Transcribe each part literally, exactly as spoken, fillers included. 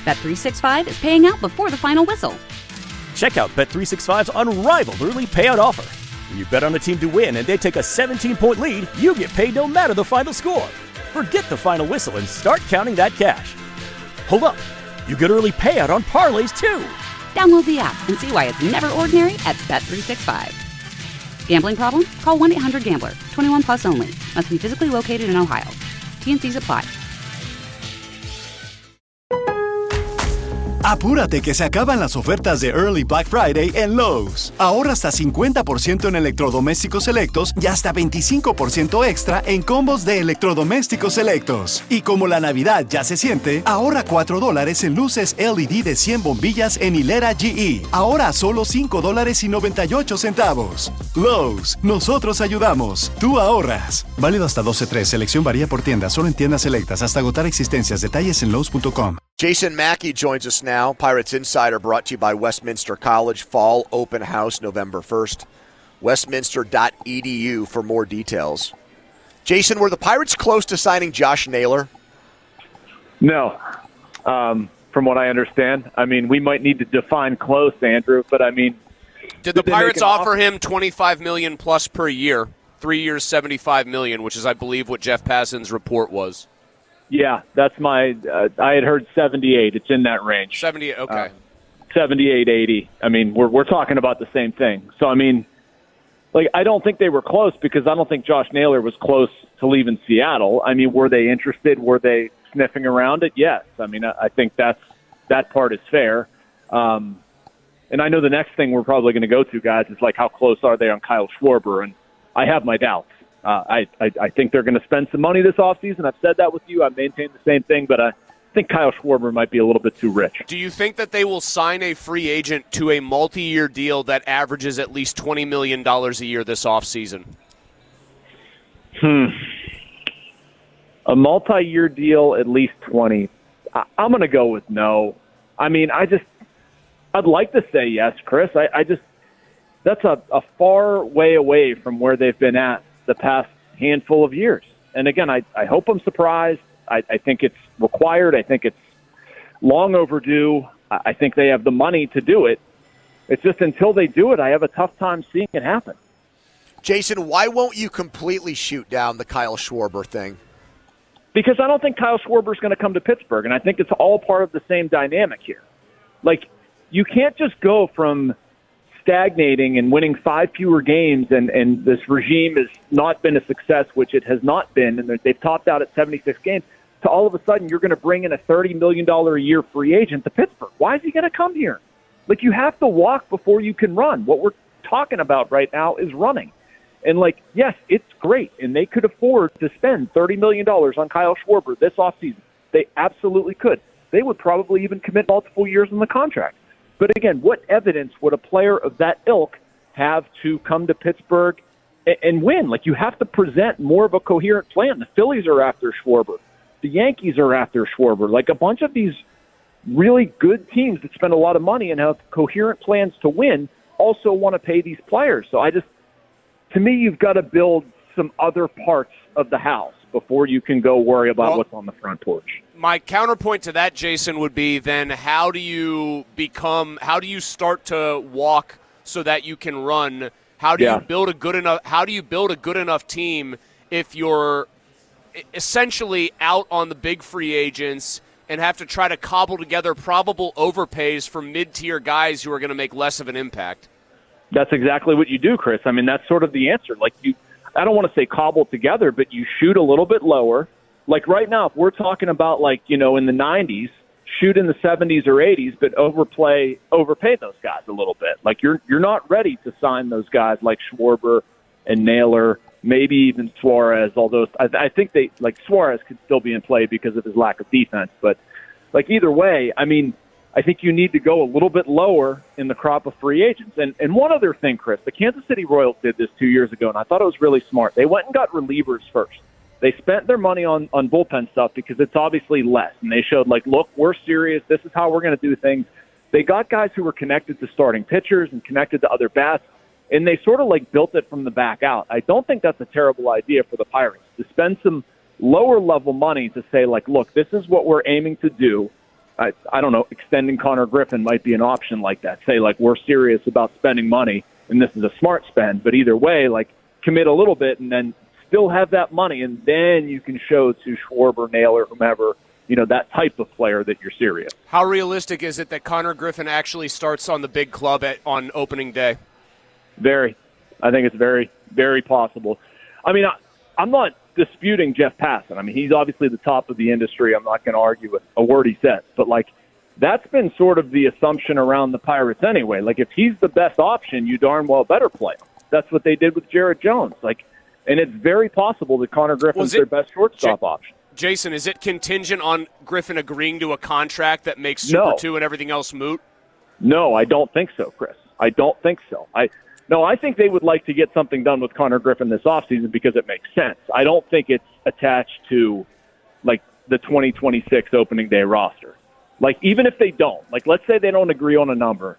Bet three sixty-five is paying out before the final whistle. Check out Bet three sixty-five's unrivaled early payout offer. When you bet on a team to win and they take a seventeen-point lead, you get paid no matter the final score. Forget the final whistle and start counting that cash. Hold up. You get early payout on parlays, too. Download the app and see why it's never ordinary at Bet three sixty-five. Gambling problem? Call one eight hundred gambler. twenty-one plus only. Must be physically located in Ohio. T and C's apply. Apúrate que se acaban las ofertas de Early Black Friday en Lowe's. Ahorra hasta cincuenta por ciento en electrodomésticos selectos y hasta veinticinco por ciento extra en combos de electrodomésticos selectos. Y como la Navidad ya se siente, ahorra cuatro dólares en luces L E D de cien bombillas en hilera G E. Ahora a solo cinco dólares y noventa y ocho centavos. Lowe's, nosotros ayudamos. Tú ahorras. Válido hasta doce tres. Selección varía por tienda. Solo en tiendas selectas. Hasta agotar existencias. Detalles en Lowe's punto com. Jason Mackey joins us now. Pirates Insider brought to you by Westminster College. Fall open house November first. Westminster dot e d u for more details. Jason, were the Pirates close to signing Josh Naylor? No. Um, from what I understand. I mean, we might need to define close, Andrew, but I mean... Did the Pirates offer offer him twenty-five million dollars plus per year, three years, seventy-five million dollars, which is, I believe, what Jeff Passan's report was? Yeah, that's my uh, – I had heard seventy-eight. It's in that range. seventy-eight, okay. Uh, seventy-eight, eighty. I mean, we're we're talking about the same thing. So, I mean, like, I don't think they were close because I don't think Josh Naylor was close to leaving Seattle. I mean, were they interested? Were they sniffing around it? Yes. I mean, I, I think that's that part is fair. Um, and I know the next thing we're probably going to go to, guys, is like how close are they on Kyle Schwarber? And I have my doubts. Uh, I, I I think they're going to spend some money this offseason. I've said that with you. I maintain the same thing, but I think Kyle Schwarber might be a little bit too rich. Do you think that they will sign a free agent to a multi-year deal that averages at least twenty million dollars a year this offseason? Hmm. A multi-year deal, at least twenty. I, I'm going to go with no. I mean, I just – I'd like to say yes, Chris. I, I just – that's a, a far way away from where they've been at the past handful of years. And again, I, I hope I'm surprised. I, I think it's required. I think it's long overdue. I, I think they have the money to do it. It's just until they do it, I have a tough time seeing it happen. Jason, why won't you completely shoot down the Kyle Schwarber thing? Because I don't think Kyle Schwarber is going to come to Pittsburgh, and I think it's all part of the same dynamic here. Like, you can't just go from stagnating and winning five fewer games, and, and this regime has not been a success, which it has not been, and they've topped out at seventy-six games, to all of a sudden you're going to bring in a thirty million dollars a year free agent to Pittsburgh. Why is he going to come here? Like, you have to walk before you can run. What we're talking about right now is running. And, like, yes, it's great, and they could afford to spend thirty million dollars on Kyle Schwarber this offseason. They absolutely could. They would probably even commit multiple years on the contract. But again, what evidence would a player of that ilk have to come to Pittsburgh and, and win? Like, you have to present more of a coherent plan. The Phillies are after Schwarber. The Yankees are after Schwarber. Like, a bunch of these really good teams that spend a lot of money and have coherent plans to win also want to pay these players. So I just, to me, you've got to build some other parts of the house before you can go worry about well, what's on the front porch. My counterpoint to that, Jason, would be then how do you become, how do you start to walk so that you can run? How do yeah. you build a good enough, how do you build a good enough team if you're essentially out on the big free agents and have to try to cobble together probable overpays for mid-tier guys who are going to make less of an impact? That's exactly what you do, Chris. I mean, that's sort of the answer. Like, you, I don't want to say cobble together, but you shoot a little bit lower. Like right now, if we're talking about, like, you know, in the nineties, shoot in the seventies or eighties, but overplay, overpay those guys a little bit. Like, you're you're not ready to sign those guys like Schwarber and Naylor, maybe even Suarez, although I, I think they, like, Suarez could still be in play because of his lack of defense. But, like, either way, I mean, I think you need to go a little bit lower in the crop of free agents. And and one other thing, Chris, the Kansas City Royals did this two years ago, and I thought it was really smart. They went and got relievers first. They spent their money on, on bullpen stuff because it's obviously less. And they showed, like, look, we're serious. This is how we're going to do things. They got guys who were connected to starting pitchers and connected to other bats, and they sort of, like, built it from the back out. I don't think that's a terrible idea for the Pirates, to spend some lower-level money to say, like, look, this is what we're aiming to do. I, I don't know, extending Connor Griffin might be an option like that. Say, like, we're serious about spending money, and this is a smart spend. But either way, like, commit a little bit and then still have that money, and then you can show to Schwarber, Naylor, whomever, you know, that type of player that you're serious. How realistic is it that Connor Griffin actually starts on the big club at, on opening day? Very. I think it's very, very possible. I mean, I, I'm not disputing Jeff Passan. I mean, he's obviously the top of the industry. I'm not going to argue with a word he says. But, like, that's been sort of the assumption around the Pirates anyway. Like, if he's the best option, you darn well better play him. That's what they did with Jarrett Jones. Like, and it's very possible that Connor Griffin's their best shortstop J- option. Jason, is it contingent on Griffin agreeing to a contract that makes Super no. two and everything else moot? No, I don't think so, Chris. I don't think so. I No, I think they would like to get something done with Connor Griffin this offseason because it makes sense. I don't think it's attached to, like, the twenty twenty-six opening day roster. Like, even if they don't, like, let's say they don't agree on a number,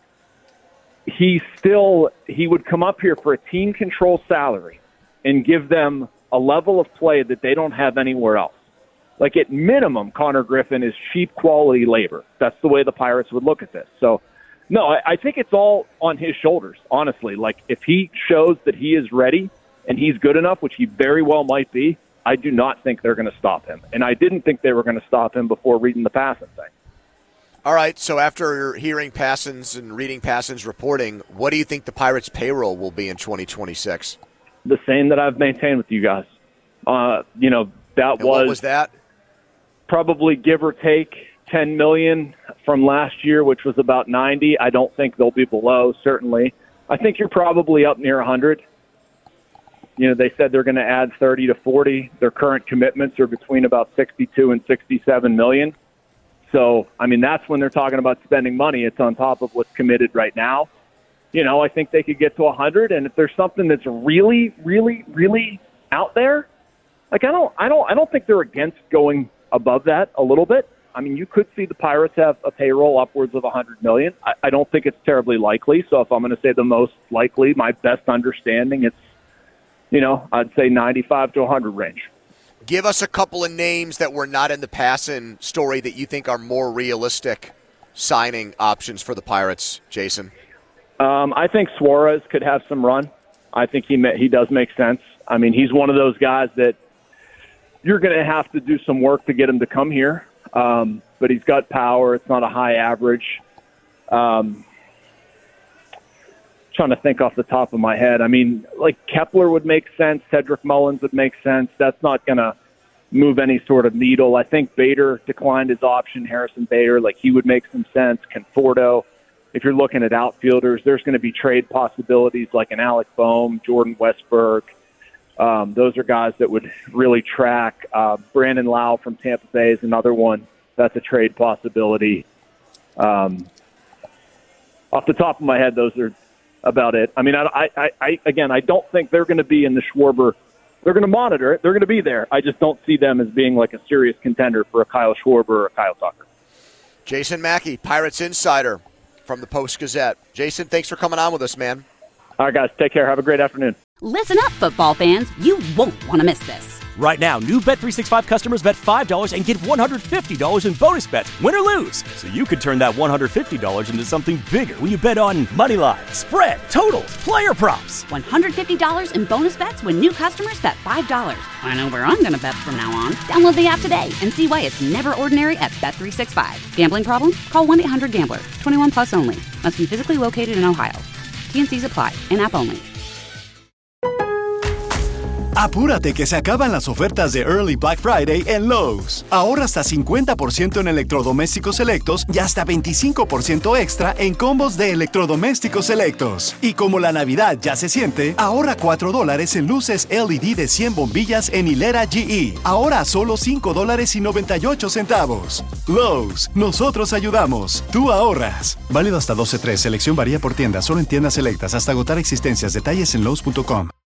he still, he would come up here for a team control salary and give them a level of play that they don't have anywhere else. Like, at minimum, Connor Griffin is cheap quality labor. That's the way the Pirates would look at this. So, no, I, I think it's all on his shoulders, honestly. Like, if he shows that he is ready and he's good enough, which he very well might be, I do not think they're going to stop him. And I didn't think they were going to stop him before reading the Passan thing. All right, so after hearing Passan's and reading Passan's reporting, what do you think the Pirates' payroll will be in twenty twenty-six? The same that I've maintained with you guys. Uh, you know, that and was, what was that? Probably give or take ten million dollars from last year, which was about ninety. I don't think they'll be below, certainly. I think you're probably up near one hundred. You know, they said they're going to add thirty to forty. Their current commitments are between about sixty-two and sixty-seven million. So, I mean, that's when they're talking about spending money. It's on top of what's committed right now. You know, I think they could get to one hundred. And if there's something that's really, really, really out there, like I don't, I don't, I don't think they're against going above that a little bit. I mean, you could see the Pirates have a payroll upwards of one hundred million dollars. I, I don't think it's terribly likely. So if I'm going to say the most likely, my best understanding, it's, you know, I'd say ninety-five to one hundred range. Give us a couple of names that were not in the Passan story that you think are more realistic signing options for the Pirates, Jason. Um, I think Suarez could have some run. I think he he does make sense. I mean, he's one of those guys that you're going to have to do some work to get him to come here. Um, but he's got power. It's not a high average. Um, trying to think off the top of my head. I mean, like Kepler would make sense. Cedric Mullins would make sense. That's not going to move any sort of needle. I think Bader declined his option. Harrison Bader, like he would make some sense. Conforto. If you're looking at outfielders, there's going to be trade possibilities like an Alec Boehm, Jordan Westberg. Um, those are guys that would really track. Uh, Brandon Lau from Tampa Bay is another one. That's a trade possibility. Um, off the top of my head, those are about it. I mean, I, I, I again, I don't think they're going to be in the Schwarber. They're going to monitor it. They're going to be there. I just don't see them as being like a serious contender for a Kyle Schwarber or a Kyle Tucker. Jason Mackey, Pirates Insider from the Post-Gazette. Jason, thanks for coming on with us, man. All right, guys, take care. Have a great afternoon. Listen up, football fans. You won't want to miss this. Right now, new Bet three sixty-five customers bet five dollars and get one hundred fifty dollars in bonus bets, win or lose. So you could turn that one hundred fifty dollars into something bigger when you bet on money line, spread, totals, player props. one hundred fifty dollars in bonus bets when new customers bet five dollars. I know where I'm going to bet from now on. Download the app today and see why it's never ordinary at Bet three sixty-five. Gambling problem? Call one eight hundred gambler. twenty-one plus only. Must be physically located in Ohio. T N Cs apply. In-app only. Apúrate que se acaban las ofertas de Early Black Friday en Lowe's. Ahorra hasta cincuenta por ciento en electrodomésticos selectos y hasta veinticinco por ciento extra en combos de electrodomésticos selectos. Y como la Navidad ya se siente, ahorra cuatro dólares en luces L E D de cien bombillas en hilera G E. Ahora a solo cinco dólares y noventa y ocho centavos. Lowe's, nosotros ayudamos. Tú ahorras. Válido hasta doce tres. Selección varía por tienda. Solo en tiendas selectas hasta agotar existencias. Detalles en Lowe's punto com.